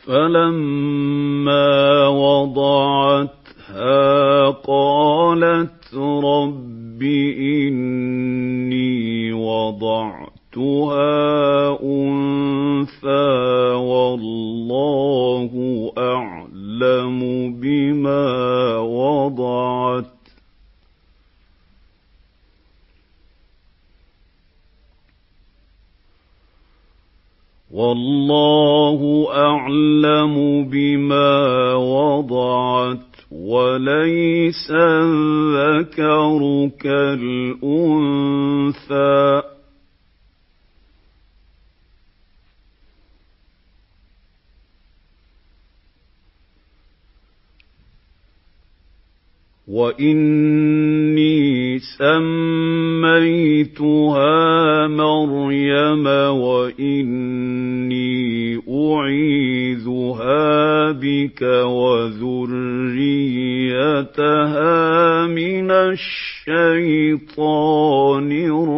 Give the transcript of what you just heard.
فَلَمَّا وَضَعَتْهَا قَالَتْ رَبِّ إِنِّي وَضَعْتُهَا أُنثَىٰ وَاللَّهُ أَعْلَمُ بِمَا وَضَعَتْ وَلَيْسَ الذَّكَرُ كَالْأُنثَىٰ ۖ وَإِنِّي سَمَّيْتُهَا مَرْيَمَ وَإِنِّي أُعِيذُهَا بِكَ وَذُرِّيَّتَهَا مِنَ الشَّيْطَانِ